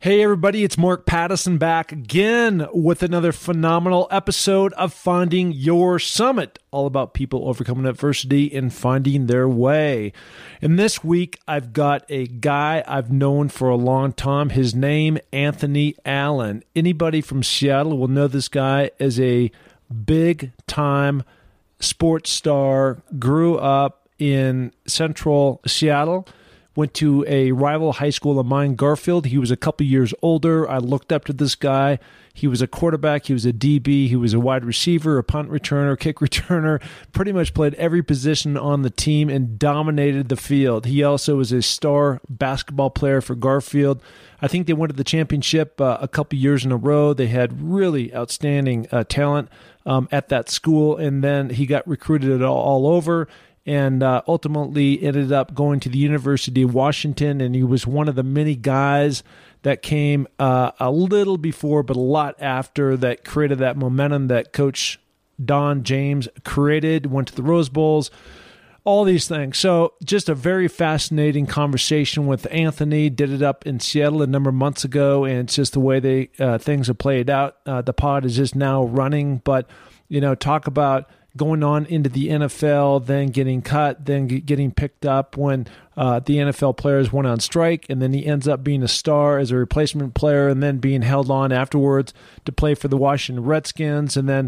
Hey everybody, it's Mark Pattison back again with another phenomenal episode of Finding Your Summit, all about people overcoming adversity and finding their way. And this week, I've got a guy I've known for a long time. His name, Anthony Allen. Anybody from Seattle will know this guy as a big-time sports star, grew up in central Seattle, went to a rival high school of mine, Garfield. He was a couple years older. I looked up to this guy. He was a quarterback. He was a DB. He was a wide receiver, a punt returner, kick returner, pretty much played every position on the team and dominated the field. He also was a star basketball player for Garfield. I think they went to the championship a couple years in a row. They had really outstanding talent at that school, and then he got recruited all over and ultimately ended up going to the University of Washington, and he was one of the many guys that came a little before but a lot after that created that momentum that Coach Don James created, went to the Rose Bowls, all these things. So just a very fascinating conversation with Anthony. Did it up in Seattle a number of months ago, and it's just the way things have played out. The pod is just now running, but talk about going on into the NFL, then getting cut, then getting picked up when the NFL players went on strike, and then he ends up being a star as a replacement player and then being held on afterwards to play for the Washington Redskins, and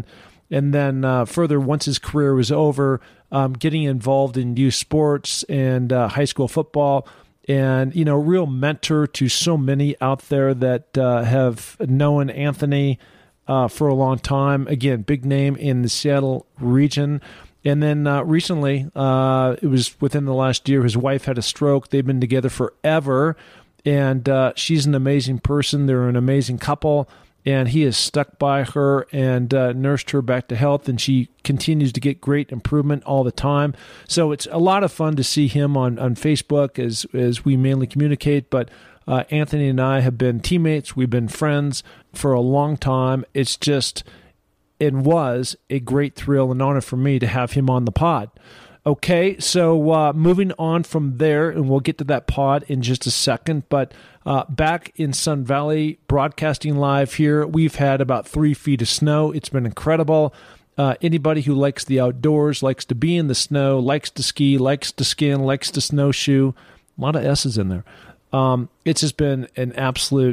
then further, once his career was over, getting involved in youth sports and high school football, and real mentor to so many out there that have known Anthony for a long time. Again, big name in the Seattle region. And then recently, it was within the last year, his wife had a stroke. They've been together forever, and she's an amazing person. They're an amazing couple, and he has stuck by her and nursed her back to health, and she continues to get great improvement all the time. So it's a lot of fun to see him on Facebook as we mainly communicate, but Anthony and I have been teammates. We've been friends for a long time. It's just, it was a great thrill and honor for me to have him on the pod. Okay, so moving on from there, and we'll get to that pod in just a second, but back in Sun Valley, broadcasting live here, we've had about 3 feet of snow. It's been incredible. Anybody who likes the outdoors, likes to be in the snow, likes to ski, likes to skin, likes to snowshoe, a lot of S's in there. It's just been an absolute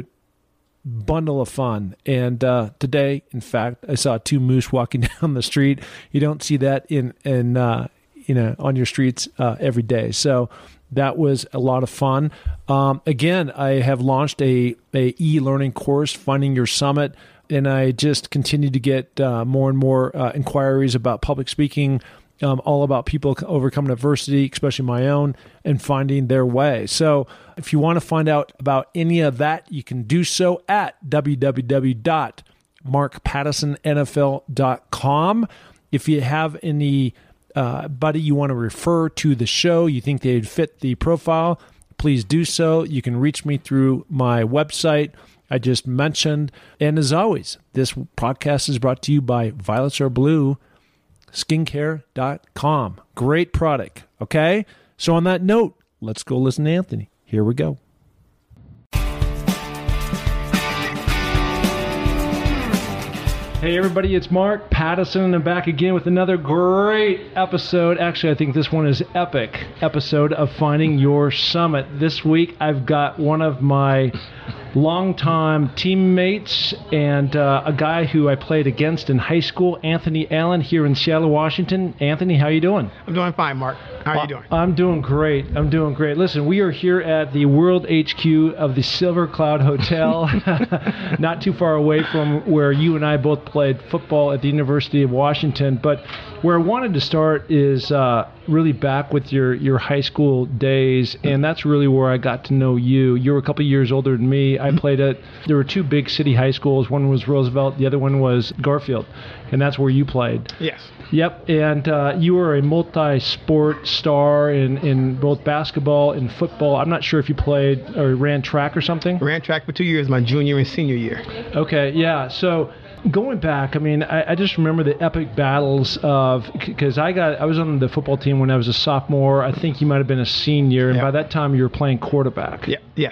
bundle of fun. And today, in fact, I saw 2 moose walking down the street. You don't see that on your streets every day. So that was a lot of fun. Again, I have launched a e-learning course, Finding Your Summit, and I just continue to get more and more inquiries about public speaking, all about people overcoming adversity, especially my own, and finding their way. So if you want to find out about any of that, you can do so at www.markpattisonnfl.com. If you have any buddy you want to refer to the show, you think they'd fit the profile, please do so. You can reach me through my website I just mentioned. And as always, this podcast is brought to you by Violets Are Blue, skincare.com. Great product. Okay. So on that note, let's go listen to Anthony. Here we go. Hey everybody, it's Mark Pattison, and I'm back again with another great episode. Actually, I think this one is epic episode of Finding Your Summit. This week, I've got one of my longtime teammates and a guy who I played against in high school, Anthony Allen, here in Seattle, Washington. Anthony, how you doing? I'm doing fine, Mark. How are you doing? I'm doing great. Listen, we are here at the World HQ of the Silver Cloud Hotel, not too far away from where you and I both played football at the University of Washington. But where I wanted to start is really back with your high school days, and that's really where I got to know you. You were a couple years older than me. I played there were 2 big city high schools. One was Roosevelt, the other one was Garfield, and that's where you played. Yes. Yep, and you were a multi-sport star in both basketball and football. I'm not sure if you played or ran track or something. Ran track for 2 years, my junior and senior year. Okay, yeah, so going back, I mean, I just remember the epic battles of, because I was on the football team when I was a sophomore. I think you might have been a senior, and by that time you were playing quarterback. Yeah. Yes.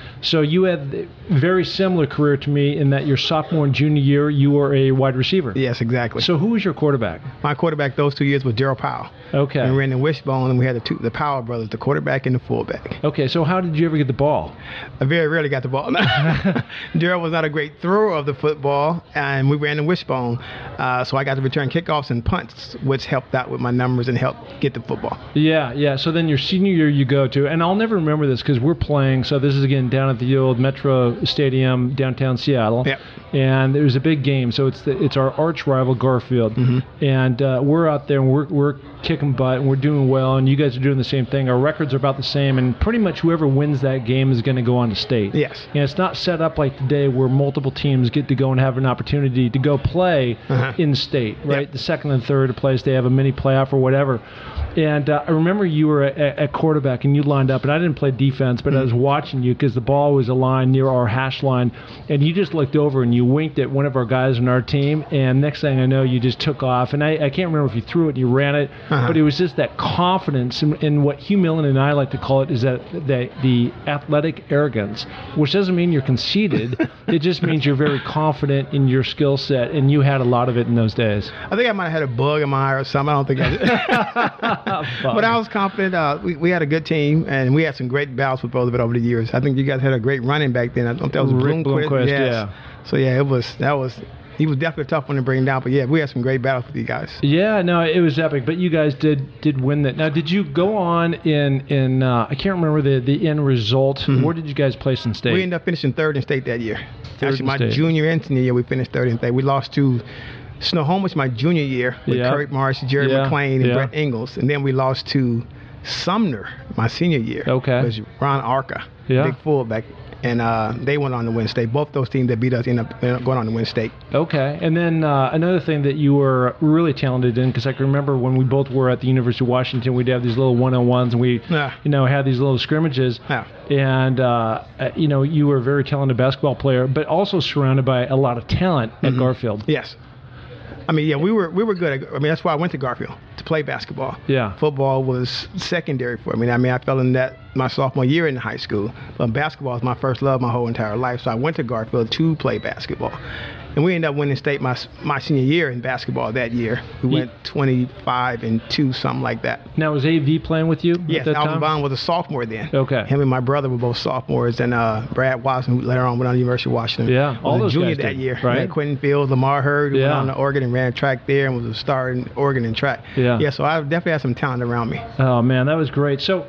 So you had a very similar career to me in that your sophomore and junior year, you were a wide receiver. Yes, exactly. So who was your quarterback? My quarterback those 2 years was Daryl Powell. Okay. And we ran in Wishbone, and we had the Powell brothers, the quarterback and the fullback. Okay, so how did you ever get the ball? I very rarely got the ball. Daryl was not a great thrower of the football, and we ran in Wishbone. So I got to return kickoffs and punts, which helped out with my numbers and helped get the football. Yeah. So then your senior year you go to, and I'll never remember this because we're playing, so this is again down at the old Metro Stadium, downtown Seattle. Yep. And it was a big game, so it's our arch rival Garfield. Mm-hmm. And we're out there, and we're kicking butt, and we're doing well, and you guys are doing the same thing. Our records are about the same, and pretty much whoever wins that game is going to go on to state. Yes. And it's not set up like today where multiple teams get to go and have an opportunity to go play in state, right? Yep. The second and third place, they have a mini playoff or whatever. And I remember you were at quarterback, and you lined up, and I didn't play defense, but I was watching you because the ball was aligned near our hash line, and you just looked over and you winked at one of our guys on our team, and next thing I know, you just took off. And I can't remember if you threw it and you ran it, but it was just that confidence, and what Hugh Millen and I like to call it is that the athletic arrogance, which doesn't mean you're conceited. It just means you're very confident in your skill set, and you had a lot of it in those days. I think I might have had a bug in my eye or something. I don't think I did. But I was confident. We had a good team, and we had some great battles with both of it over the years. I think you guys had a great running back then. I think that was Rick Bloomquist. Yes. Yeah. So yeah, he was definitely a tough one to bring down. But yeah, we had some great battles with you guys. Yeah, no, it was epic. But you guys did win that. Now, did you go on in I can't remember the end result. Mm-hmm. Where did you guys place in state? We ended up finishing third in state that year. Actually, my state. junior and senior year, we finished third in state. We lost to Snohomish my junior year with Kurt Marsh, Jerry McClain, and Brett Ingles. And then we lost to Sumner my senior year. Okay. It was Ron Arca, big fullback. And they went on to win state. Both those teams that beat us ended up going on to win state. Okay. And then another thing that you were really talented in, because I can remember when we both were at the University of Washington, we'd have these little one-on-ones, and we had these little scrimmages. Yeah. And, you were a very talented basketball player, but also surrounded by a lot of talent at Garfield. Yes. I mean, yeah, we were good. That's why I went to Garfield, to play basketball. Yeah. Football was secondary for me. I fell in that my sophomore year in high school. But basketball was my first love my whole entire life. So I went to Garfield to play basketball. And we ended up winning state my senior year in basketball that year. We went 25-2, something like that. Now, was AV playing with you yes, at that Alvin time? Bond was a sophomore then. Okay. Him and my brother were both sophomores, and Brad Watson, who later on went on to the University of Washington. Yeah, all those junior guys that year. Right. Quentin Fields, Lamar Hurd, who went on to Oregon and ran track there and was a star in Oregon in track. Yeah, so I definitely had some talent around me. Oh, man, that was great. So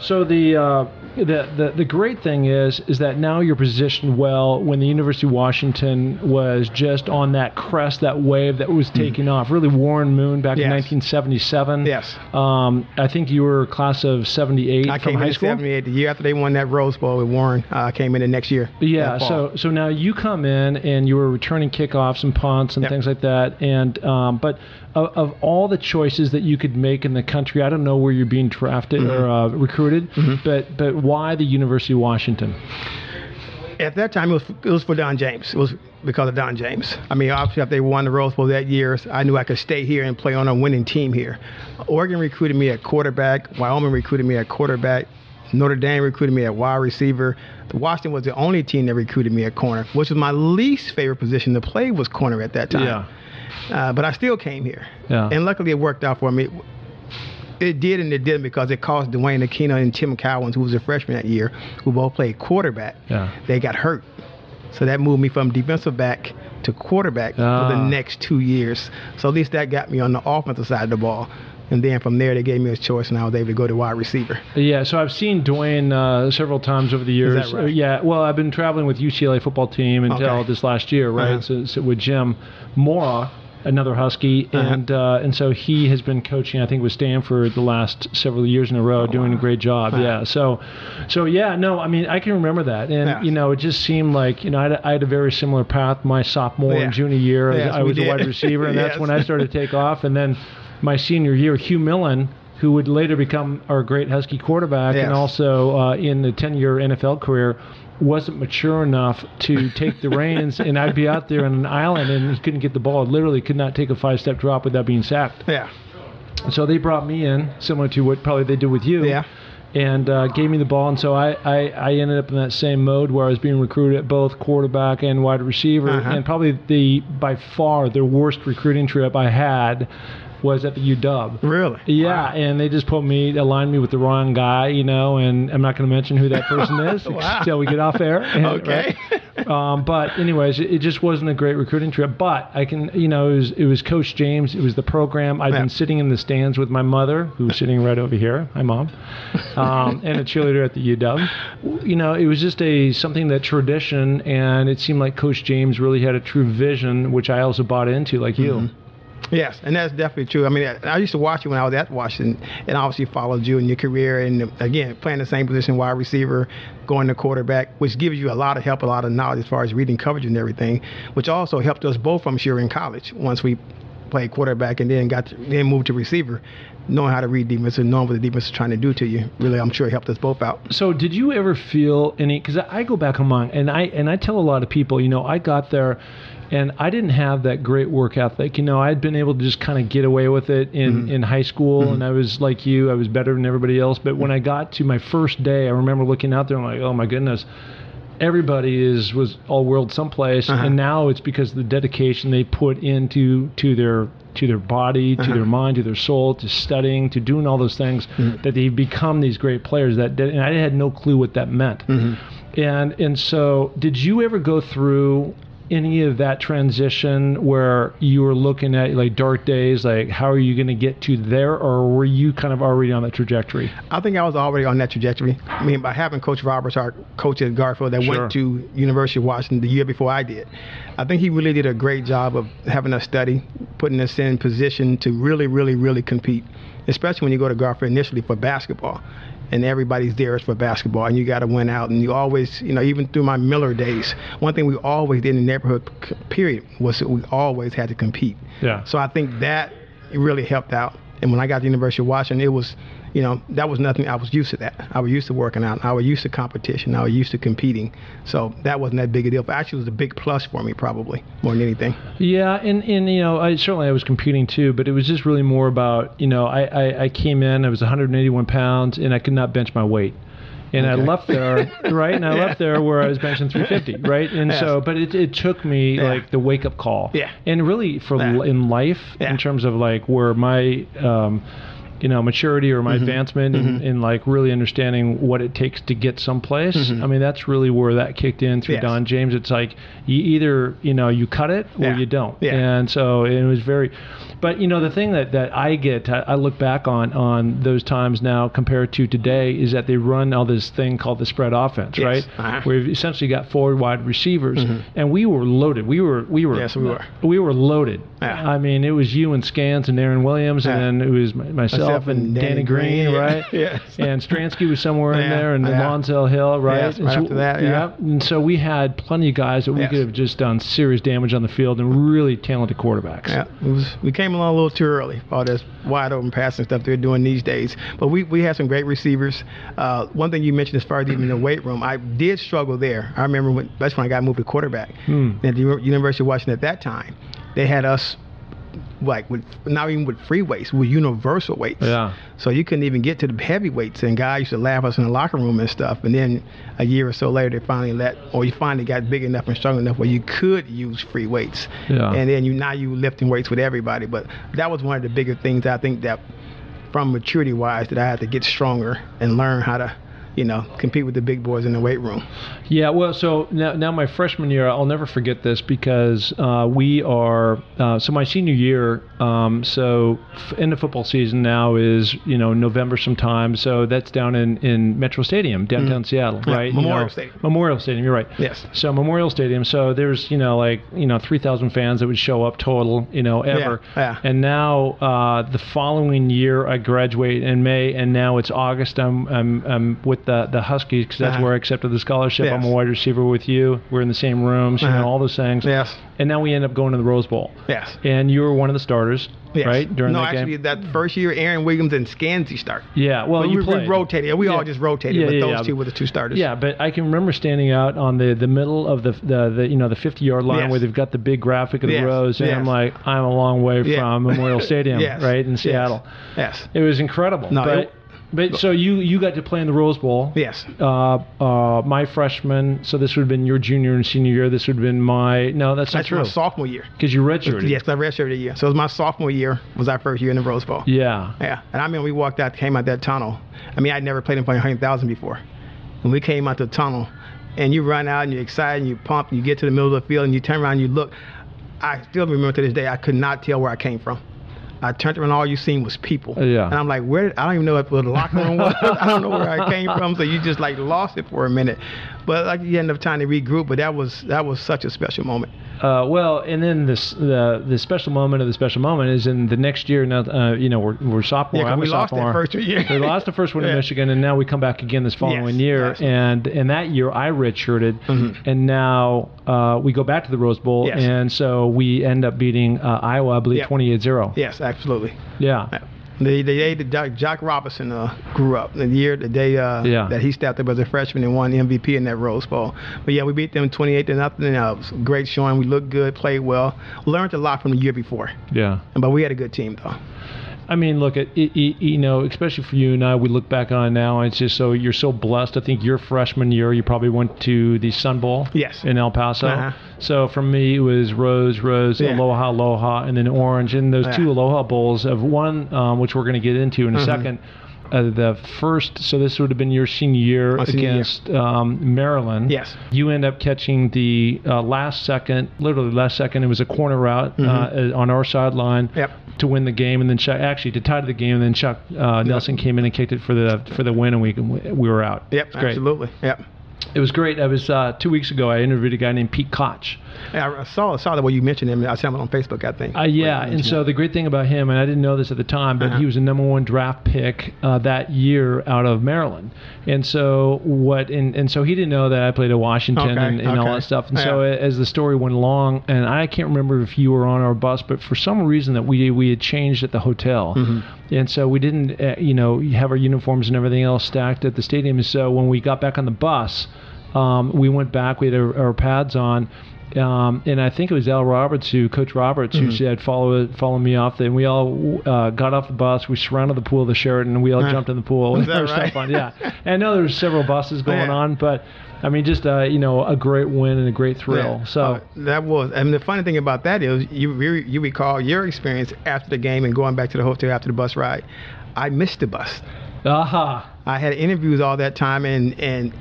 the great thing is that now you're positioned well when the University of Washington was just on that crest, that wave that was taking off. Really, Warren Moon back in 1977. Yes. I think you were class of 78 I from came high in school. 78, the year after they won that Rose Bowl with Warren. I came in the next year. Yeah. So now you come in and you were returning kickoffs and punts and things like that. And but of all the choices that you could make in the country, I don't know where you're being drafted or recruited, but why the University of Washington? At that time, it was for Don James. It was because of Don James. Obviously, after they won the Rose Bowl that year, I knew I could stay here and play on a winning team here. Oregon recruited me at quarterback. Wyoming recruited me at quarterback. Notre Dame recruited me at wide receiver. Washington was the only team that recruited me at corner, which was my least favorite position to play was corner at that time. Yeah. But I still came here. Yeah. And luckily, it worked out for me. It did and it didn't because it cost Dwayne Aquino and Tim Cowens, who was a freshman that year, who both played quarterback. Yeah. They got hurt. So that moved me from defensive back to quarterback for the next 2 years. So at least that got me on the offensive side of the ball. And then from there, they gave me a choice, and I was able to go to wide receiver. Yeah, so I've seen Dwayne several times over the years. Is that right? Yeah, well, I've been traveling with UCLA football team until this last year, right? So with Jim Mora, another Husky, and so he has been coaching, I think, with Stanford the last several years in a row, doing a great job. Yeah, so yeah, no, I can remember that, and it just seemed like I had a very similar path my sophomore and junior year. I was a wide receiver, and that's when I started to take off, and then my senior year, Hugh Millen, who would later become our great Husky quarterback, and also in the 10-year NFL career, wasn't mature enough to take the reins, and I'd be out there on an island, and he couldn't get the ball. Literally could not take a 5-step drop without being sacked. Yeah. So they brought me in, similar to what probably they did with you. Yeah. and gave me the ball. And so I ended up in that same mode where I was being recruited at both quarterback and wide receiver. And probably by far the worst recruiting trip I had was at the UW. Really? Yeah, Wow. and they just aligned me with the wrong guy, and I'm not going to mention who that person is until we get off air. Okay. Right? But anyways, it just wasn't a great recruiting trip. But I can, it was Coach James. It was the program. I've been sitting in the stands with my mother, who's sitting right over here. Hi, Mom. And a cheerleader at the UW. It was just something that tradition, and it seemed like Coach James really had a true vision, which I also bought into, like you. Yes, and that's definitely true. I mean, I used to watch you when I was at Washington, and obviously followed you in your career, and again, playing the same position, wide receiver, going to quarterback, which gives you a lot of help, a lot of knowledge as far as reading coverage and everything, which also helped us both, I'm sure, in college once we played quarterback and then moved to receiver. Knowing how to read defense and knowing what the defense is trying to do to you, really, I'm sure, helped us both out. So did you ever feel any, because I go back among, and I tell a lot of people, I got there and I didn't have that great work ethic. I'd been able to just kind of get away with it in high school, and I was like you, I was better than everybody else. But when I got to my first day, I remember looking out there and like, oh my goodness, everybody was all world someplace, and now it's because of the dedication they put into their body, to their mind, to their soul, to studying, to doing all those things, that they become these great players. And I had no clue what that meant. And so, did you ever go through any of that transition where you were looking at like dark days, like how are you going to get to there, or were you kind of already on that trajectory? I think I was already on that trajectory. I mean, by having Coach Roberts, our coach at Garfield, that went to University of Washington the year before I did, I think he really did a great job of having us study, putting us in position to really, really, really compete, especially when you go to Garfield initially for basketball. And everybody's there is for basketball, and you got to win out. And you always, even through my Miller days, one thing we always did in the neighborhood period was that we always had to compete. Yeah. So I think that really helped out. And when I got to the University of Washington, it was, that was nothing. I was used to that. I was used to working out. I was used to competition. I was used to competing. So that wasn't that big a deal. But actually, it was a big plus for me, probably, more than anything. Yeah, and I was competing too, but it was just really more about, I came in, I was 181 pounds, and I could not bench my weight. And I left there, right? And I left there where I was benching 350, right? And so, but it took me like the wake up call. Yeah. And really in life, in terms of like where my, maturity or my advancement in like really understanding what it takes to get someplace. I mean, that's really where that kicked in through Don James. It's like you either, you cut it or you don't. Yeah. And so it was but the thing that I look back on those times now compared to today is that they run all this thing called the spread offense, right? Where you've essentially got 4 wide receivers, and we were loaded. We were loaded. Yeah. I mean, it was you and Scans and Aaron Williams, and then it was myself and Danny Green, right? Yes. And Stransky was somewhere in there, and Lonzel Hill, right? Yes, right after that, And so we had plenty of guys that we could have just done serious damage on the field, and really talented quarterbacks. Yeah, we came along a little too early. All this wide open passing stuff they're doing these days. But we had some great receivers. One thing you mentioned as far as even the weight room, I did struggle there. I remember that's when I got moved to quarterback at the University of Washington at that time. They had us not even with free weights, with universal weights. Yeah. So you couldn't even get to the heavy weights, and guys used to laugh us in the locker room and stuff. And then a year or so later, they finally got big enough and strong enough where you could use free weights. Yeah. And then you lifting weights with everybody. But that was one of the bigger things I think that, from maturity wise, that I had to get stronger and learn how to compete with the big boys in the weight room. Yeah, well, so now my freshman year, I'll never forget this because we are, so my senior year, so end of football season now is, November sometime. So that's down in Metro Stadium, downtown Seattle, right? Memorial Stadium. Memorial Stadium, you're right. Yes. So Memorial Stadium, so there's, 3,000 fans that would show up total, ever. Yeah. And now the following year I graduate in May, and now it's August. I'm with the Huskies because that's where I accepted the scholarship. Yes. I'm a wide receiver with you. We're in the same rooms, all those things. Yes. And now we end up going to the Rose Bowl. Yes. And you were one of the starters, yes. right? During that actually, game? that first year, Aaron Williams and Scansy start. Yeah, well, we played. rotated. We all just rotated, but those two were the 2 starters. Yeah, but I can remember standing out on the middle of the 50-yard line where they've got the big graphic of the rows, and I'm like, I'm a long way from Memorial Stadium, right, in Seattle. Yes. It was incredible. No, but But so you got to play in the Rose Bowl. Yes. My freshman, so this would have been your junior and senior year. This would have been that's not true. My sophomore year. Because you redshirted. Yes, I redshirted a year. So it was my sophomore year was our first year in the Rose Bowl. Yeah. Yeah. And I mean, we came out that tunnel. I mean, I'd never played in front of 100,000 before. When we came out the tunnel, and you run out and you're excited and you pump and you get to the middle of the field and you turn around and you look, I still remember to this day, I could not tell where I came from. I turned around, all you seen was people. Yeah. And I'm like, I don't even know where the locker room was. I don't know where I came from. So you just like lost it for a minute. But like you had enough time to regroup. But that was such a special moment. And then the special moment of the special moment is in the next year. Now, we're sophomore. Yeah, I'm we a lost sophomore. that first year. We lost the first one in Michigan, and now we come back again this following year. Yes. And that year I redshirted, and now we go back to the Rose Bowl, and so we end up beating Iowa, I believe, 28-0. Yes, absolutely. Yeah. The day that Jock Robinson grew up, the day that he stepped up as a freshman and won the MVP in that Rose Bowl. But yeah, we beat them 28-0. It was a great showing. We looked good, played well, learned a lot from the year before. Yeah. But we had a good team though. I mean, look, especially for you and I, we look back on it now, and it's just you're so blessed. I think your freshman year, you probably went to the Sun Bowl in El Paso. Uh-huh. So for me, it was Rose, Aloha, and then Orange. And those two Aloha Bowls of one, which we're going to get into in a second. The first, so this would have been your senior year against Maryland. Yes. You end up catching the last second, it was a corner route on our sideline to win the game, and then to tie the game, and then Chuck Nelson came in and kicked it for the win, and we were out. Yep, absolutely. Yep. It was great. I was 2 weeks ago. I interviewed a guy named Pete Koch. I saw the way you mentioned him. I saw him on Facebook, I think. And so the great thing about him, and I didn't know this at the time, but he was a number one draft pick that year out of Maryland. And so so he didn't know that I played at Washington and all that stuff. And so as the story went along, and I can't remember if you were on our bus, but for some reason that we had changed at the hotel. And so we didn't, have our uniforms and everything else stacked at the stadium. And so when we got back on the bus, we went back, we had our pads on, and I think it was Coach Roberts, who said, follow me off. And we all got off the bus, we surrounded the pool of the Sheraton, and we all jumped in the pool. Is that right? Stuff on. Yeah. And I know there were several buses going on, but I mean, just a great win and a great thrill. Yeah. So that was, and the funny thing about that is you recall your experience after the game and going back to the hotel after the bus ride. I missed the bus. I had interviews all that time and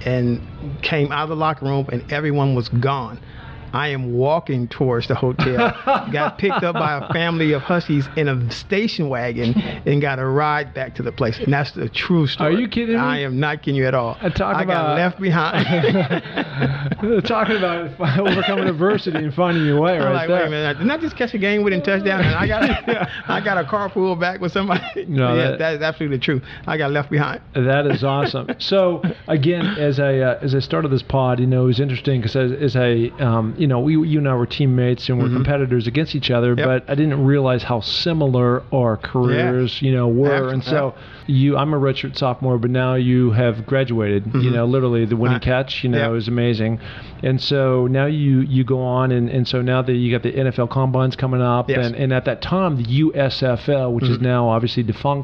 came out of the locker room and everyone was gone. I am walking towards the hotel, got picked up by a family of Huskies in a station wagon and got a ride back to the place. And that's the true story. Are you kidding me? I am not kidding you at all. I got left behind. Talking about overcoming adversity and finding your way right there. Wait a minute. Didn't I just catch a game-winning touchdown and I got a carpool back with somebody? No, that's absolutely true. I got left behind. That is awesome. So, again, as I started this pod, it was interesting because you and I were teammates and we're competitors against each other, but I didn't realize how similar our careers, were. And so I'm a redshirt sophomore, but now you have graduated, literally the winning catch, is amazing. And so now you go on and so now that you got the NFL combines coming up and at that time the USFL, which is now obviously defunct,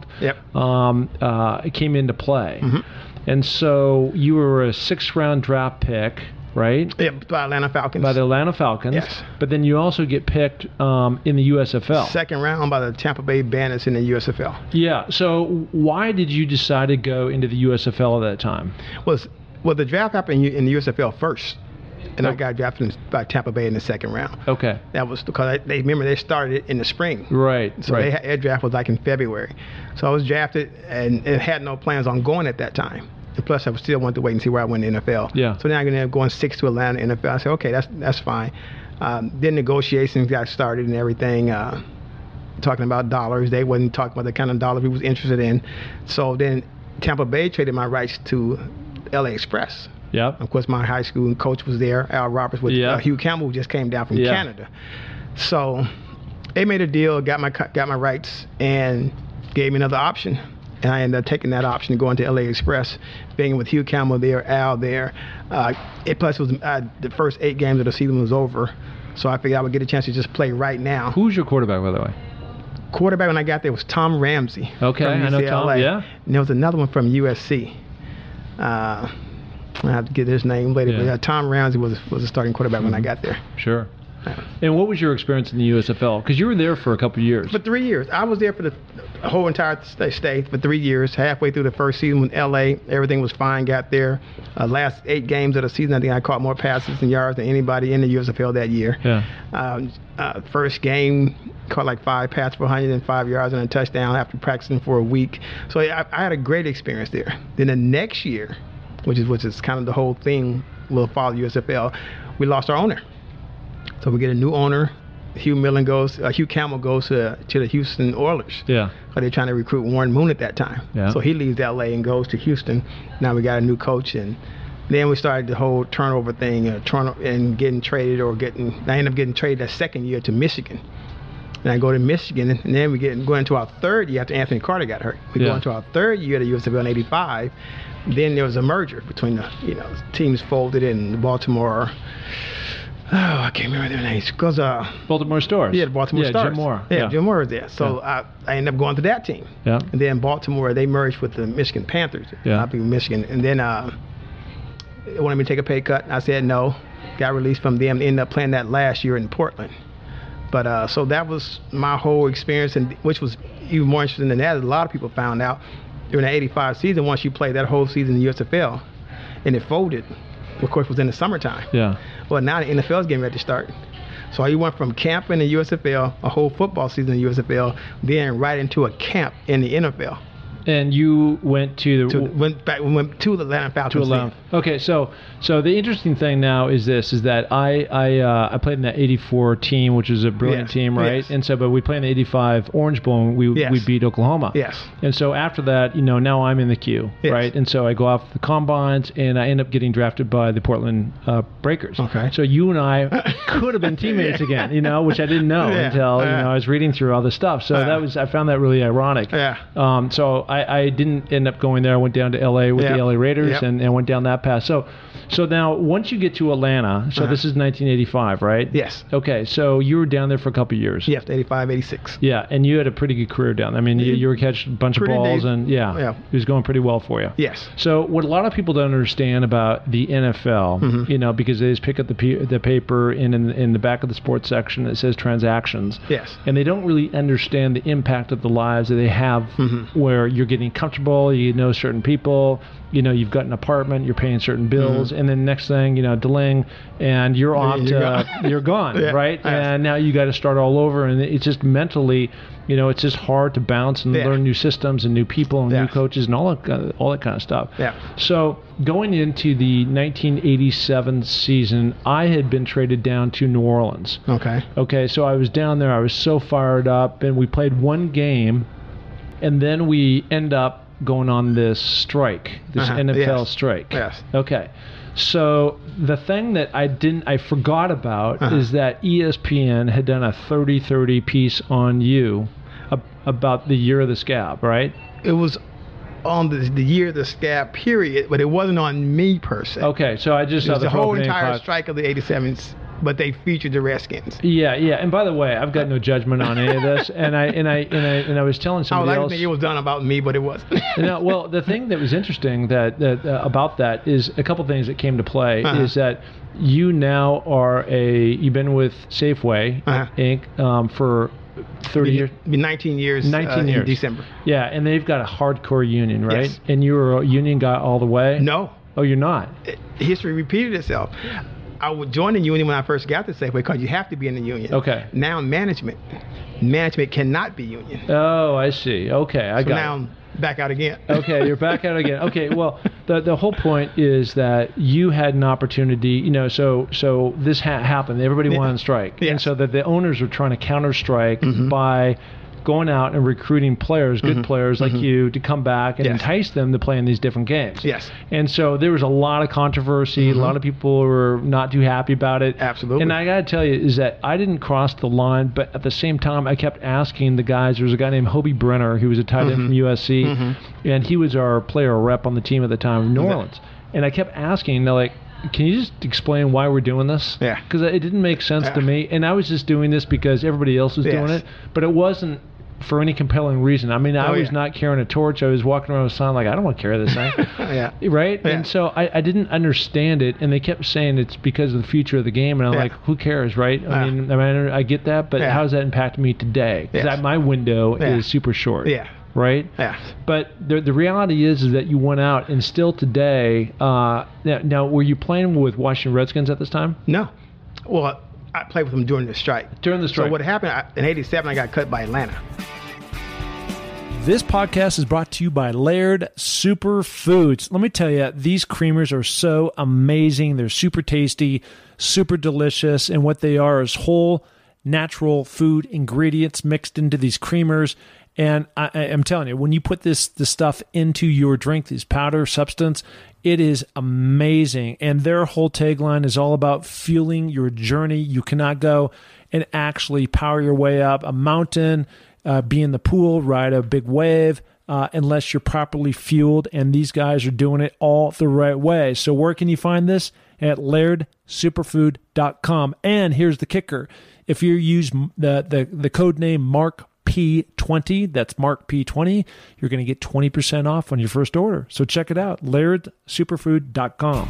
it came into play. And so you were a 6th-round draft pick, right? Yeah, by Atlanta Falcons. By the Atlanta Falcons. Yes. But then you also get picked in the USFL. 2nd round by the Tampa Bay Bandits in the USFL. Yeah. So why did you decide to go into the USFL at that time? Well, the draft happened in the USFL first. And I got drafted by Tampa Bay in the 2nd round. Okay. That was because they started it in the spring. Right. So their draft was like in February. So I was drafted and had no plans on going at that time. And plus, I still wanted to wait and see where I went in the NFL. Yeah. So now I'm going to end up going 6 to Atlanta NFL. I said, okay, that's fine. Then negotiations got started and everything, talking about dollars. They wasn't talking about the kind of dollars we was interested in. So then Tampa Bay traded my rights to LA Express. Yep. Of course, my high school coach was there, Al Roberts, with Hugh Campbell, who just came down from Canada. So they made a deal, got my rights, and gave me another option. And I ended up taking that option and going to LA Express, being with Hugh Campbell there, Al there. Plus, it was the first 8 games of the season was over, so I figured I would get a chance to just play right now. Who's your quarterback, by the way? quarterback when I got there was Tom Ramsey. Okay, from I know UCLA. Tom, yeah. And there was another one from USC. I have to get his name later, Yeah. but Tom Ramsey was a starting quarterback when I got there. Sure. And what was your experience in the USFL? Because you were there for a couple of years. For 3 years. I was there for the whole entire stay for 3 years. Halfway through the first season with LA, everything was fine. Got there. Last 8 games of the season, I think I caught more passes and yards than anybody in the USFL that year. Yeah. First game, caught like 5 passes for 105 yards and a touchdown after practicing for a week. So I had a great experience there. Then the next year, which is kind of the whole thing, will follow USFL, we lost our owner. So we get a new owner. Hugh Campbell goes to the Houston Oilers. Yeah. They're trying to recruit Warren Moon at that time. Yeah. So he leaves LA and goes to Houston. Now we got a new coach, and then we started the whole turnover thing, and getting traded I ended up getting traded that second year to Michigan. And I go to Michigan, and then we go into our third year after Anthony Carter got hurt. We go into our third year at the USFL in '85. Then there was a merger between the teams folded in Baltimore. Oh, I can't remember their names. Because Baltimore Stars. Yeah, the Baltimore Stars. Jim Moore. Yeah, Jim Moore was there. So I ended up going to that team. Yeah. And then Baltimore, they merged with the Michigan Panthers. Yeah. Up in Michigan. And then they wanted me to take a pay cut. I said no. Got released from them. Ended up playing that last year in Portland. But so that was my whole experience, and which was even more interesting than that. A lot of people found out during the '85 season, once you played that whole season in the USFL, and it folded. Of course, it was in the summertime. Yeah. Well, now the NFL is getting ready to start. So you went from camp in the USFL, a whole football season in the USFL, then right into a camp in the NFL. And you went to the went to the Atlanta Falcons. To Atlanta. Okay, so the interesting thing now is that I played in that '84 team, which is a brilliant team, right? Yes. And so, but we played in the '85 Orange Bowl, and we beat Oklahoma. Yes. And so after that, now I'm in the queue, right? And so I go off the combines, and I end up getting drafted by the Portland Breakers. Okay. So you and I could have been teammates again, which I didn't know until I was reading through all this stuff. So I found that really ironic. Yeah. So I didn't end up going there. I went down to LA with the LA Raiders and went down that path. So now once you get to Atlanta, so this is 1985, right? Yes. Okay, so you were down there for a couple of years. Yes, 85, 86. Yeah, and you had a pretty good career down there. I mean, you were catching a bunch of balls, and it was going pretty well for you. Yes. So what a lot of people don't understand about the NFL, because they just pick up the paper and in the back of the sports section it says transactions. Yes. And they don't really understand the impact of the lives that they have, where you're getting comfortable, you know certain people, you've got an apartment, you're paying certain bills, and then next thing, deling, and you're off you're gone, right? And now you got to start all over, and it's just mentally, it's just hard to bounce and learn new systems and new people and new coaches and all that kind of stuff. Yeah. So going into the 1987 season, I had been traded down to New Orleans. Okay, so I was down there, I was so fired up, and we played one game, and then we end up going on this strike, this NFL strike. Yes. Okay. So the thing that I forgot about is that ESPN had done a 30-30 piece on you about the year of the scab, right? It was on the year of the scab period, but it wasn't on me per se. Okay, so I just saw the whole entire strike of the '87s. But they featured the Redskins. Yeah. And by the way, I've got no judgment on any of this. And I was telling somebody else. I think it was done about me, but it wasn't. Well, the thing that was interesting about that is a couple things that came to play is that you now you've been with Safeway Inc. For 30 years. 19 years. 19 years. In December. Yeah, and they've got a hardcore union, right? Yes. And you were a union guy all the way? No. Oh, you're not? History repeated itself. I would join the union when I first got to Safeway because you have to be in the union. Okay. Now management cannot be union. Oh, I see. Okay, I got it. So now I'm back out again. Okay, you're back out again. Okay, well, the whole point is that you had an opportunity, so this happened. Everybody went on strike. Yes. And so that the owners were trying to counter-strike by going out and recruiting players, good players like you, to come back and entice them to play in these different games. Yes. And so there was a lot of controversy. A lot of people were not too happy about it. Absolutely. And I got to tell you is that I didn't cross the line, but at the same time, I kept asking the guys. There was a guy named Hobie Brenner who was a tight end from USC, and he was our player rep on the team at the time of New Orleans. And I kept asking, they're like, can you just explain why we're doing this? Yeah. Because it didn't make sense to me. And I was just doing this because everybody else was doing it. But it wasn't for any compelling reason. I mean, I was yeah. not carrying a torch. I was walking around with a sign like, I don't want to carry this thing. Yeah. Right? Yeah. And so I didn't understand it, and they kept saying it's because of the future of the game, and I'm Yeah. like, who cares, right? I mean, I get that, but Yeah. how does that impact me today? Because Yes. my window Yeah. is super short. Yeah. Right? Yeah. But the reality is that you went out, and still today, now were you playing with Washington Redskins at this time? No. Well, I played with them during the strike. During the strike. So what happened, in 87, I got cut by Atlanta. This podcast is brought to you by Laird Superfoods. Let me tell you, these creamers are so amazing. They're super tasty, super delicious, and what they are is whole, natural food ingredients mixed into these creamers. And I'm telling you, when you put this stuff into your drink, this powder substance, it is amazing. And their whole tagline is all about fueling your journey. You cannot go and actually power your way up a mountain, be in the pool, ride a big wave, unless you're properly fueled. And these guys are doing it all the right way. So where can you find this? At lairdsuperfood.com. And here's the kicker. If you use the code name MarkP20, that's Mark P20, you're going to get 20% off on your first order. So check it out, lairdsuperfood.com.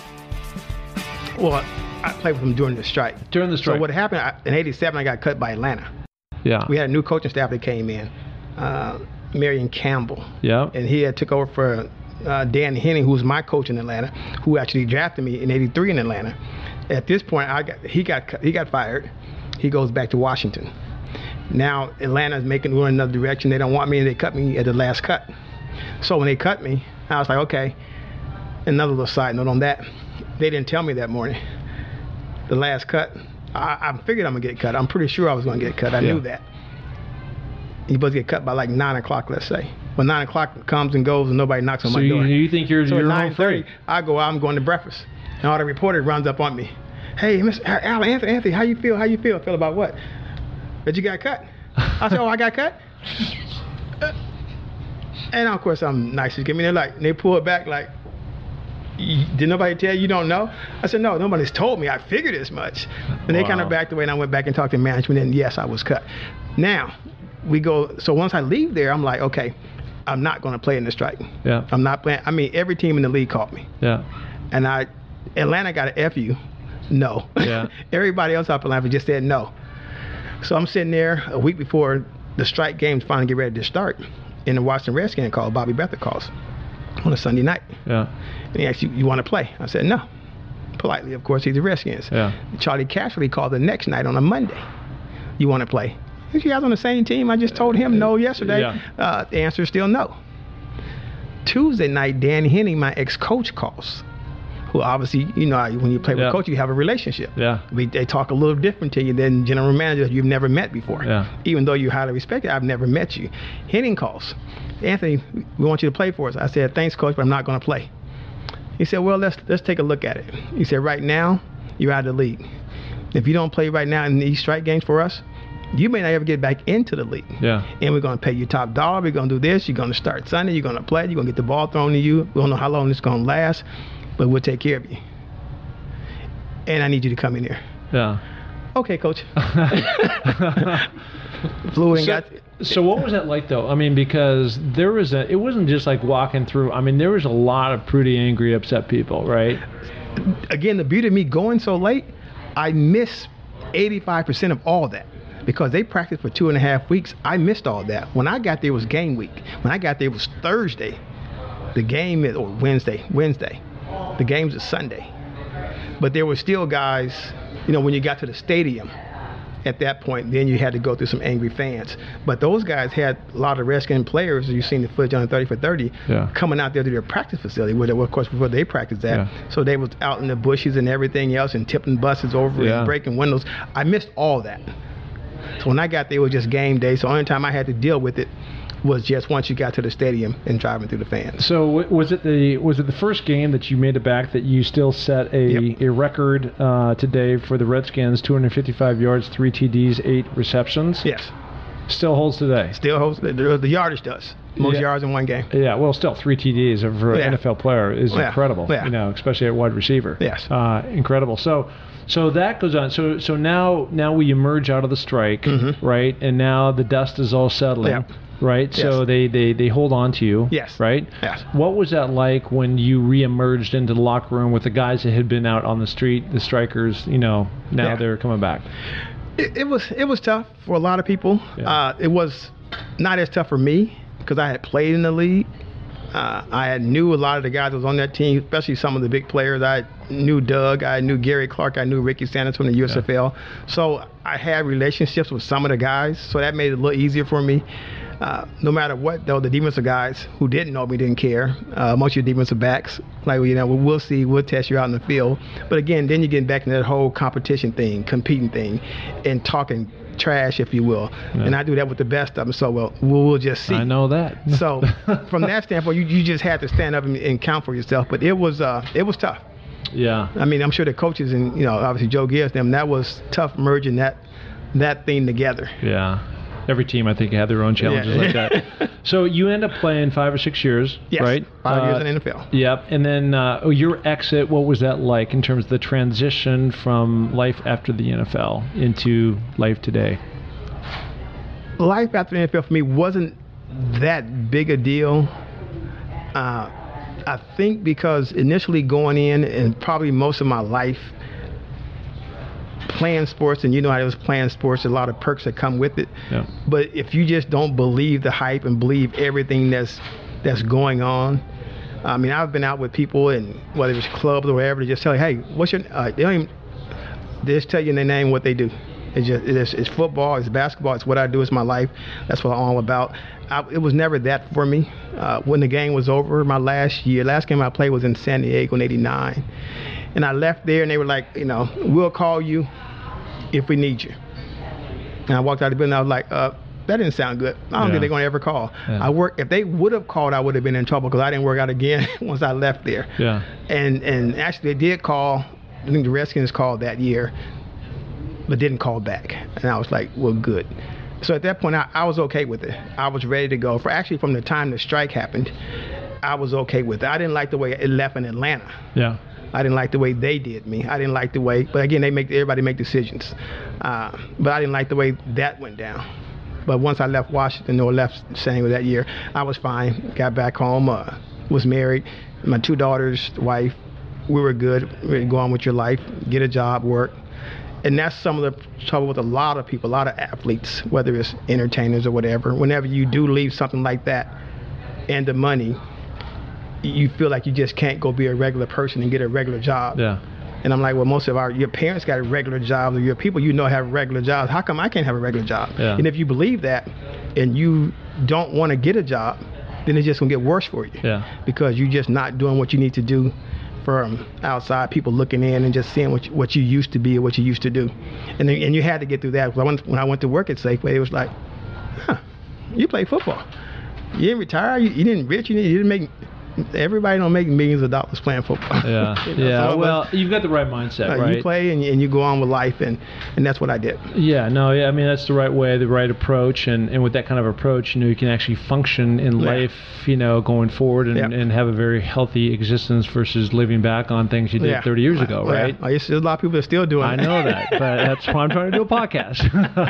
Well, I played with them during the strike. During the strike. So what happened, in 87, I got cut by Atlanta. Yeah. We had a new coaching staff that came in, Marion Campbell. Yeah. And he had took over for Dan Henning, who was my coach in Atlanta, who actually drafted me in 83 in Atlanta. At this point, he got fired. He goes back to Washington. Now Atlanta's going another direction. They don't want me, and they cut me at the last cut. So when they cut me, I was like, okay. Another little side note on that, they didn't tell me that morning. The last cut, I figured I'm gonna get cut. I'm pretty sure I was gonna get cut. I knew that. You're supposed to get cut by like 9 o'clock, let's say. When 9 o'clock comes and goes and nobody knocks on my door. So you think you're at home 9:30, free? I go out, I'm going to breakfast. And all the reporter runs up on me. Hey, Mr. Anthony, how you feel? How you feel? Feel about what? That you got cut? I said, oh, I got cut? And of course, I'm nice as give me. They pull it back like, did nobody tell you don't know? I said, no, nobody's told me. I figured as much. And they kind of backed away, and I went back and talked to management, and yes, I was cut. Now, so once I leave there, I'm like, okay, I'm not going to play in the strike. Yeah. I'm not playing. I mean, every team in the league called me. Yeah. And Atlanta got an FU. No. Yeah. Everybody else up in Atlanta just said no. So I'm sitting there a week before the strike games finally get ready to start, and the Washington Redskins call, Bobby Beathard calls on a Sunday night. Yeah. And he asked, you want to play? I said, no. Politely, of course, he's the Redskins. Yeah. Charlie Casserly called the next night on a Monday. You want to play? Is you guys on the same team? I just told him no yesterday. Yeah. The answer is still no. Tuesday night, Dan Henning, my ex-coach, calls. Who obviously, when you play with a coach, you have a relationship. Yeah. They talk a little different to you than general managers you've never met before. Yeah. Even though you're highly respected, I've never met you. Henning calls. Anthony, we want you to play for us. I said, thanks, coach, but I'm not going to play. He said, well, let's take a look at it. He said, right now, you're out of the league. If you don't play right now in these strike games for us, you may not ever get back into the league. Yeah. And we're going to pay you top dollar. We're going to do this. You're going to start Sunday. You're going to play. You're going to get the ball thrown to you. We don't know how long this is going to last, but we'll take care of you. And I need you to come in here. Yeah. Okay, coach. Flew and got. So what was that like, though? I mean, because it wasn't just like walking through. I mean, there was a lot of pretty angry, upset people, right? Again, the beauty of me going so late, I missed 85% of all that. Because they practiced for 2.5 weeks, I missed all that. When I got there, it was game week. When I got there, it was Thursday. The game is, or Wednesday. The game's is Sunday. But there were still guys, when you got to the stadium at that point, then you had to go through some angry fans. But those guys had a lot of Redskin players, you've seen the footage on 30 for 30, coming out there to their practice facility, where of course, before they practiced that. Yeah. So they was out in the bushes and everything else and tipping buses over and breaking windows. I missed all that. So when I got there, it was just game day. So the only time I had to deal with it was just once you got to the stadium and driving through the fans. So was it the first game that you made it back that you still set a record today for the Redskins, 255 yards, 3 TDs, 8 receptions? Yes. Still holds today? Still holds. The yardage does. most yards in one game. Yeah, well, still 3 TDs for an NFL player is incredible. Yeah. Especially at wide receiver. Yes. Incredible. So that goes on. So now we emerge out of the strike, right? And now the dust is all settling. Right, yes. So they hold on to you. Yes. Right. Yes. What was that like when you reemerged into the locker room with the guys that had been out on the street, the strikers? Now they're coming back. It was tough for a lot of people. Yeah. It was not as tough for me because I had played in the league. I knew a lot of the guys that was on that team, especially some of the big players. I knew Doug, I knew Gary Clark, I knew Ricky Sanders from the USFL. So I had relationships with some of the guys, so that made it a little easier for me. No matter what, though, the defensive guys who didn't know me didn't care. Most of your defensive backs, like, we'll see, we'll test you out in the field. But again, then you get back into that whole competition thing, competing thing, and talking trash, if you will. Yeah. And I do that with the best of them, so we'll just see. I know that. So from that standpoint, you just had to stand up and count for yourself. But it was tough. Yeah. I mean, I'm sure the coaches and, obviously Joe Gibbs, that was tough merging that thing together. Yeah. Every team, I think, had their own challenges like that. So you end up playing 5 or 6 years, yes, right? 5 years in the NFL. Yep. And then your exit, what was that like in terms of the transition from life after the NFL into life today? Life after the NFL for me wasn't that big a deal. I think because initially going in and probably most of my life playing sports, and how it was playing sports, a lot of perks that come with it. Yeah. But if you just don't believe the hype and believe everything that's going on, I mean, I've been out with people, and whether it's clubs or whatever, they just tell you, hey, what's your? They don't even. They just tell you in their name what they do. It's football, it's basketball, it's what I do, it's my life. That's what I'm all about. It was never that for me. When the game was over, my last game I played was in San Diego in '89. And I left there, and they were like, we'll call you if we need you. And I walked out of the building, I was like, that didn't sound good. I don't think they're going to ever call. Yeah. If they would have called, I would have been in trouble because I didn't work out again once I left there. Yeah. And actually, they did call. I think the Redskins called that year, but didn't call back. And I was like, well, good. So at that point, I was okay with it. I was ready to go. From the time the strike happened, I was okay with it. I didn't like the way it left in Atlanta. Yeah. I didn't like the way they did me. I didn't like the way, but again, everybody make decisions. But I didn't like the way that went down. But once I left Washington or left San Diego that year, I was fine. Got back home, was married. My 2 daughters, wife, we were good. Ready to go on with your life, get a job, work. And that's some of the trouble with a lot of people, a lot of athletes, whether it's entertainers or whatever. Whenever you do leave something like that and the money, you feel like you just can't go be a regular person and get a regular job. Yeah. And I'm like, well, most of your parents got a regular job, or your people have regular jobs. How come I can't have a regular job? Yeah. And if you believe that and you don't want to get a job, then it's just going to get worse for you. Yeah. Because you're just not doing what you need to do from outside, people looking in and just seeing what you used to be or what you used to do. And you had to get through that. When I went to work at Safeway, it was like, you play football. You didn't retire. You didn't rich. You didn't make. Everybody don't make millions of dollars playing football. Yeah. Well, you've got the right mindset, right? You play and you go on with life, and that's what I did. Yeah. No. Yeah. I mean, that's the right way, the right approach, and with that kind of approach, you can actually function in life, going forward, and have a very healthy existence versus living back on things you did 30 years ago, right? Yeah. There's a lot of people that are still doing that. I know that, but that's why I'm trying to do a podcast.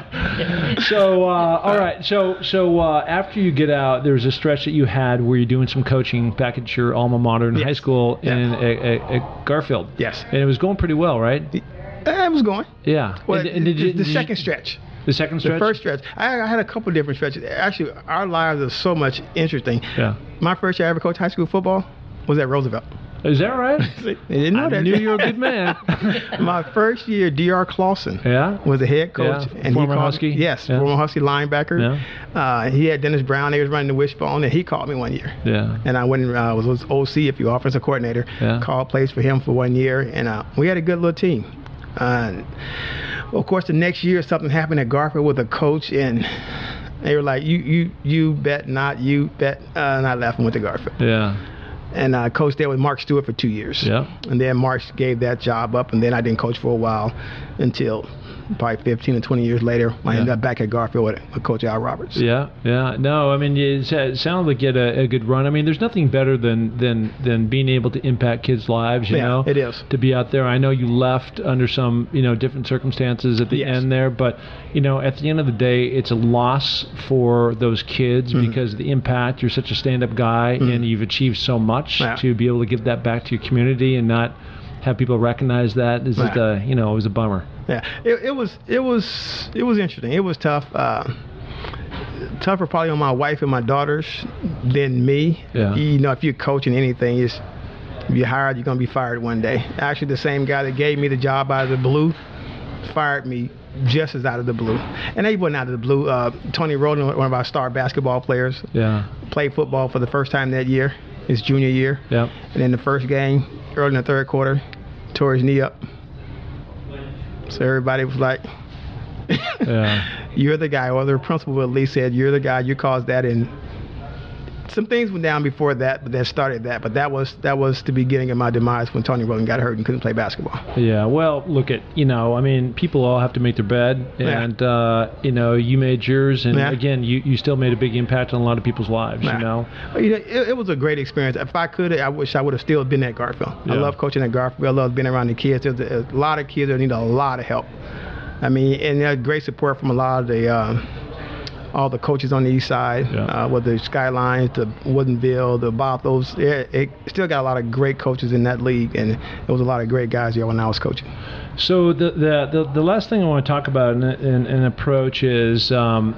So, all right. So after you get out, there's a stretch that you had where you're doing some coaching back at your alma mater in high school at Garfield. Yes. And it was going pretty well, right? It was going. Yeah. Well, the second stretch. The second stretch? The first stretch. I had a couple different stretches. Actually, our lives are so much interesting. Yeah. My first year I ever coached high school football was at Roosevelt. Is that right? They didn't know that. I knew you were a good man. My first year, D.R. Clausen was the head coach. Yeah. And former Husky? Yes, former Husky linebacker. Yeah. He had Dennis Brown. They was running the wishbone, and he called me one year. Yeah. And I went and was OC, if you offensive coordinator. Yeah. Called plays for him for 1 year, and we had a good little team. Of course, the next year, something happened at Garfield with a coach, and they were like, you bet not, you bet. And I left and went to Garfield. Yeah. and I coached there with Mark Stewart for 2 years. Yeah. And then Mark gave that job up, and then I didn't coach for a while until probably 15 or 20 years later. I ended up back at Garfield with Coach Al Roberts. Yeah. No, I mean, it sounded like you had a good run. I mean, there's nothing better than being able to impact kids' lives, you know? It is. To be out there. I know you left under some, different circumstances at the end there, but, at the end of the day, it's a loss for those kids because of the impact. You're such a stand-up guy, and you've achieved so much to be able to give that back to your community and not have people recognize that is just it was a bummer. Yeah, it was interesting. It was tough. Tougher probably on my wife and my daughters than me. Yeah. If you're coaching anything, if you're hired, you're gonna be fired one day. Actually, the same guy that gave me the job out of the blue fired me just as out of the blue. And they wasn't out of the blue. Tony Roden, one of our star basketball players, played football for the first time that year, his junior year. Yeah. And in the first game, early in the third quarter, tore his knee up. So everybody was like, you're the guy, or the principal at least said, you're the guy, you caused that. And some things went down before that, but that started that. But that was the beginning of my demise when Tony Roden got hurt and couldn't play basketball. Yeah, well, look at, I mean, people all have to make their bed. And, you made yours. And, again, you still made a big impact on a lot of people's lives, It was a great experience. If I could, I wish I would have still been at Garfield. Yeah. I love coaching at Garfield. I love being around the kids. There's a lot of kids that need a lot of help. I mean, and there's great support from a lot of the all the coaches on the east side, whether it's Skylines, the Woodinville, the Bothos. It still got a lot of great coaches in that league, and there was a lot of great guys there when I was coaching. So the last thing I want to talk about in an approach is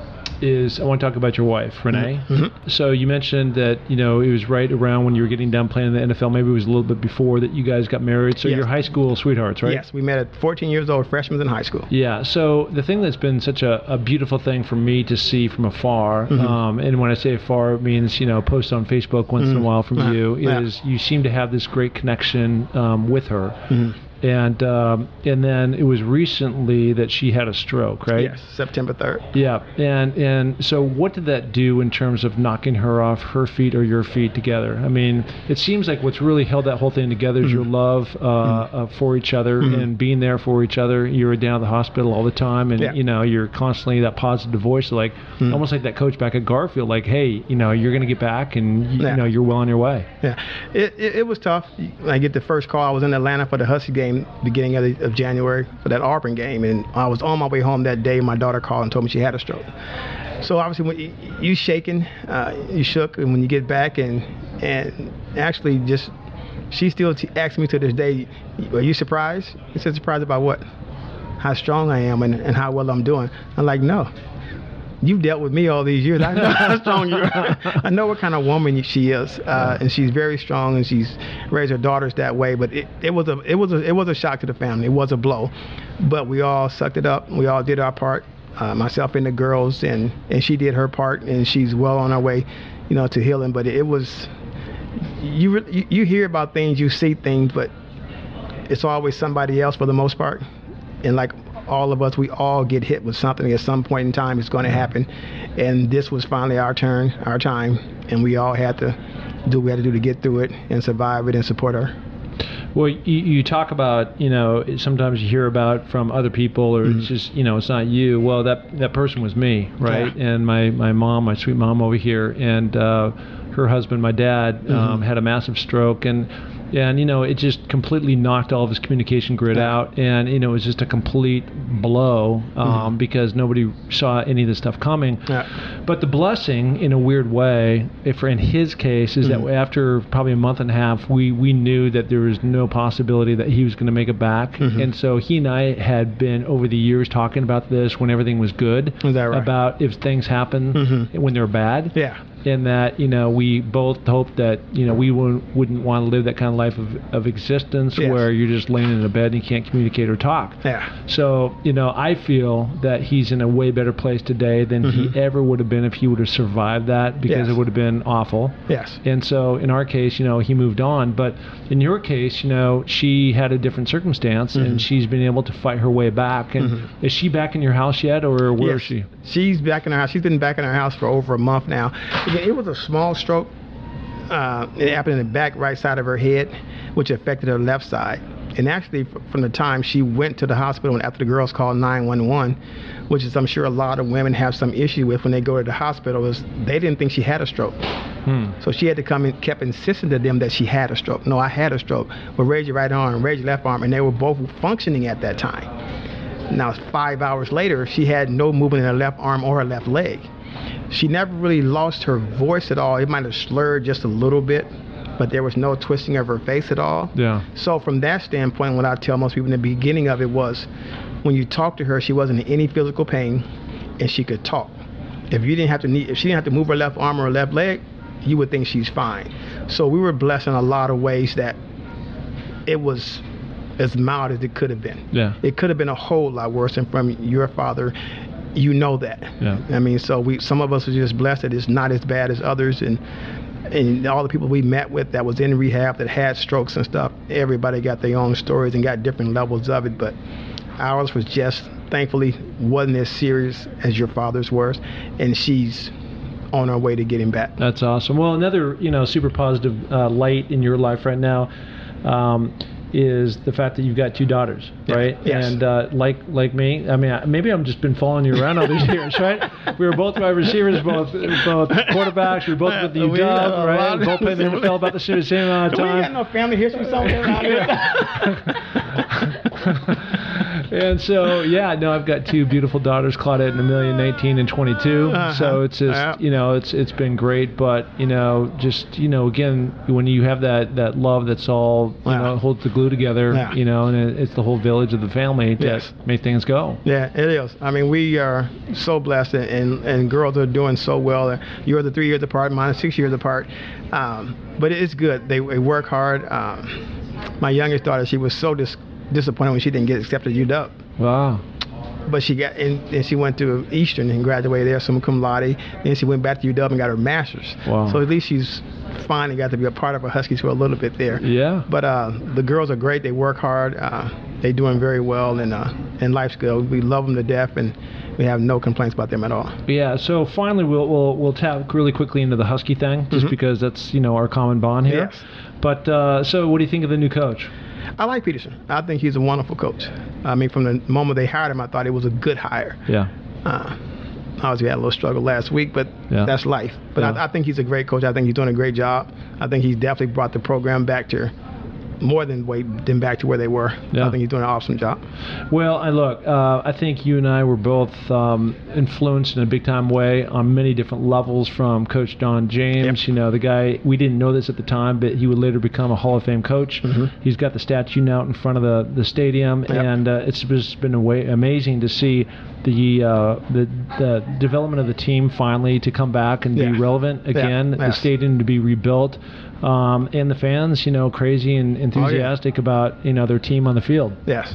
I want to talk about your wife, Renee. Mm-hmm. So you mentioned that, it was right around when you were getting done playing in the NFL. Maybe it was a little bit before that you guys got married. So you're high school sweethearts, right? Yes, we met at 14 years old, freshmen in high school. Yeah, so the thing that's been such a beautiful thing for me to see from afar, and when I say afar, it means, post on Facebook once in a while from you, is you seem to have this great connection with her. And then it was recently that she had a stroke, right? Yes, September 3rd. Yeah, and so what did that do in terms of knocking her off her feet or your feet together? I mean, it seems like what's really held that whole thing together is your love for each other and being there for each other. You were down at the hospital all the time, and you're constantly that positive voice, like almost like that coach back at Garfield, like, hey, you're going to get back, and you're well on your way. Yeah, it was tough. When I get the first call, I was in Atlanta for the Husky game. Beginning of January for that Auburn game, and I was on my way home that day. My daughter called and told me she had a stroke. So obviously, when you shaking, you shook, and when you get back, and actually just she still asks me to this day, "Are you surprised?" I said, "Surprised about what? How strong I am and how well I'm doing." I'm like, "No. You've dealt with me all these years. I know how strong you are. I know what kind of woman she is, and she's very strong, and she's raised her daughters that way. But it was a shock to the family. It was a blow, but we all sucked it up. We all did our part, myself and the girls, and she did her part, and she's well on her way, to healing. But it was you hear about things, you see things, but it's always somebody else for the most part, and like all of us, we all get hit with something at some point in time. It's going to happen, and this was finally our turn, our time, and we all had to do what we had to do to get through it and survive it and support her. Well, you talk about, sometimes you hear about from other people, or it's just, it's not you. Well, that person was me, right? Yeah. And my mom, my sweet mom over here, and her husband, my dad, had a massive stroke, and it just completely knocked all of his communication grid out, and it was just a complete blow because nobody saw any of this stuff coming. Yeah. But the blessing, in a weird way, in his case, is that after probably a month and a half, we knew that there was no possibility that he was going to make it back, and so he and I had been over the years talking about this when everything was good, is that right? About if things happen when they're bad. Yeah. In that, we both hoped that, we wouldn't want to live that kind of life of existence where you're just laying in a bed and you can't communicate or talk. Yeah. So, I feel that he's in a way better place today than he ever would have been if he would have survived that, because it would have been awful. Yes. And so, in our case, he moved on. But in your case, she had a different circumstance, and she's been able to fight her way back. And is she back in your house yet, or where is she? She's back in her house. She's been back in her house for over a month now. Again, it was a small stroke. it happened in the back right side of her head, which affected her left side. And actually, from the time she went to the hospital after the girls called 911, which is I'm sure a lot of women have some issue with when they go to the hospital, is they didn't think she had a stroke. So she had to come and kept insisting to them that she had a stroke. No, I had a stroke. Well, raise your right arm, raise your left arm, and they were both functioning at that time. Now, 5 hours later, she had no movement in her left arm or her left leg. She never really lost her voice at all. It might have slurred just a little bit, but there was no twisting of her face at all. Yeah. So from that standpoint, what I tell most people in the beginning of it was, when you talk to her, she wasn't in any physical pain, and she could talk. If she didn't have to move her left arm or her left leg, you would think she's fine. So we were blessed in a lot of ways that it was as mild as it could have been. Yeah. It could have been a whole lot worse, and from your father, you know that. Yeah. I mean, so some of us are just blessed that it's not as bad as others, and all the people we met with that was in rehab that had strokes and stuff, everybody got their own stories and got different levels of it, but ours was just, thankfully, wasn't as serious as your father's was, and she's on her way to getting back. That's awesome. Well, another, super positive light in your life right now is the fact that you've got 2 daughters, right? Yes. And like me, I mean, maybe I've just been following you around all these years, right? We were both wide receivers, both quarterbacks. We were both with the UW, right? We both played in the NFL about the same amount of time. We got no family history somewhere around here. And so, I've got 2 beautiful daughters, Claudette and Amelia, 19 and 22. So it's just, it's been great. But, again, when you have that love that's all, holds the glue together, and it's the whole village of the family that make things go. Yeah, it is. I mean, we are so blessed, and girls are doing so well. You're the 3 years apart, mine is 6 years apart. But it's good. They work hard. My youngest daughter, she was so disappointed when she didn't get accepted at UW. Wow. But she got in, and she went to Eastern and graduated there, summa cum laude. Then she went back to UW and got her master's. Wow. So at least she's finally got to be a part of a Huskies for a little bit there. Yeah. But the girls are great. They work hard. They're doing very well, and life's good. We love them to death, and we have no complaints about them at all. Yeah. So finally, we'll tap really quickly into the Husky thing, just because that's our common bond here. Yes. But so, what do you think of the new coach? I like Peterson. I think he's a wonderful coach. I mean, from the moment they hired him, I thought it was a good hire. Yeah. Obviously, we had a little struggle last week, but that's life. But I think he's a great coach. I think he's doing a great job. I think he's definitely brought the program back to more than back to where they were. Yeah. I think he's doing an awesome job. Well, I think you and I were both influenced in a big-time way on many different levels from Coach Don James. Yep. The guy, we didn't know this at the time, but he would later become a Hall of Fame coach. Mm-hmm. He's got the statue now out in front of the stadium, Yep. and it's just been amazing to see the development of the team finally to come back and be relevant again, the stadium to be rebuilt, and the fans, crazy and enthusiastic about their team on the field. Yes.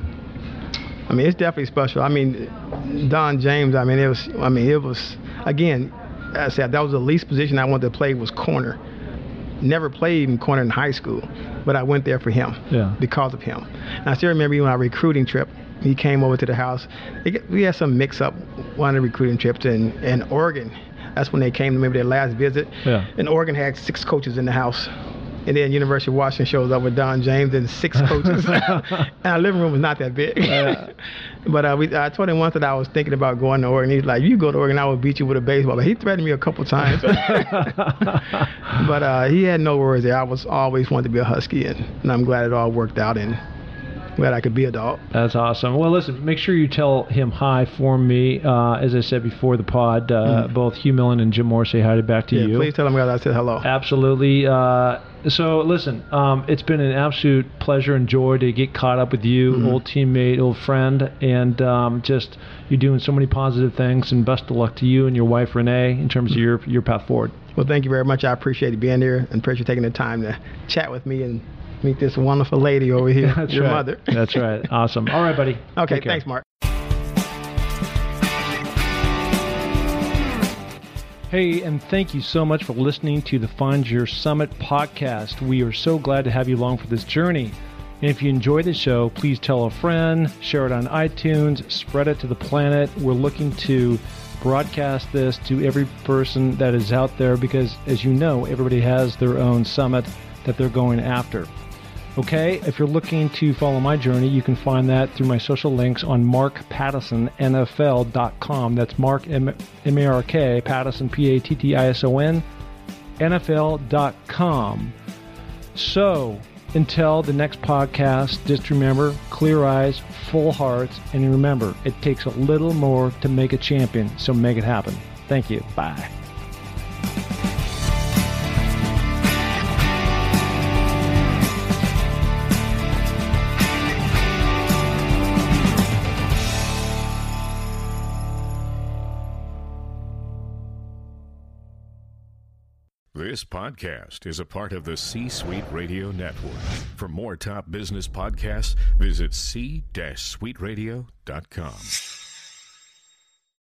I mean, it's definitely special. I mean, Don James, it was again, I said, that was the least position I wanted to play was corner. Never played even corner in high school, but I went there for him because of him. And I still remember even on our recruiting trip, he came over to the house. We had some mix-up one of the recruiting trips in Oregon. That's when they came to maybe their last visit. Yeah. And Oregon had 6 coaches in the house. And then University of Washington shows up with Don James and 6 coaches. And our living room was not that big. But I told him once that I was thinking about going to Oregon. He's like, you go to Oregon, I will beat you with a baseball. But he threatened me a couple times. But he had no worries there. I was always wanted to be a Husky, and I'm glad it all worked out, and glad I could be a dog. That's awesome. Well, listen, make sure you tell him hi for me. As I said before the pod, both Hugh Millen and Jim Moore say hi back to you. Please tell him I said hello. Absolutely. So, listen, it's been an absolute pleasure and joy to get caught up with you, old teammate, old friend, and just you're doing so many positive things, and best of luck to you and your wife, Renee, in terms of your path forward. Well, thank you very much. I appreciate you being here, and appreciate you taking the time to chat with me and meet this wonderful lady over here, your mother. That's right. Awesome. All right, buddy. Okay, thanks, Mark. Hey, and thank you so much for listening to the Find Your Summit podcast. We are so glad to have you along for this journey. And if you enjoy the show, please tell a friend, share it on iTunes, spread it to the planet. We're looking to broadcast this to every person that is out there because, as you know, everybody has their own summit that they're going after. Okay, if you're looking to follow my journey, you can find that through my social links on markpattissonnfl.com. That's Mark, M-A-R-K, Pattison, P-A-T-T-I-S-O-N, NFL.com. So, until the next podcast, just remember, clear eyes, full hearts, and remember, it takes a little more to make a champion, so make it happen. Thank you. Bye. This podcast is a part of the C-Suite Radio Network. For more top business podcasts, visit c-suiteradio.com.